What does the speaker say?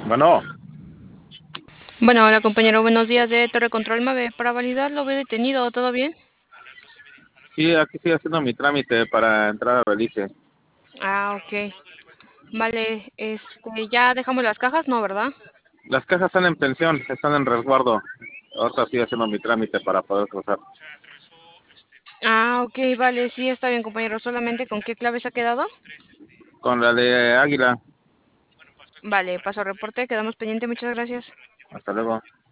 Bueno, Bueno, hola compañero, buenos días de Torre Control Mave. Para validar lo veo detenido, ¿todo bien? sí, aquí estoy haciendo mi trámite para entrar a Belice. Ah, ok. Vale, ya dejamos las cajas, ¿no, verdad? Las cajas están en pensión, están en resguardo. Ahorita estoy haciendo mi trámite para poder cruzar. Ah, ok, vale, sí, está bien compañero. ¿Solamente con qué clave se ha quedado? Con la de Águila, Vale, paso a reporte, quedamos pendiente, muchas gracias. hasta luego.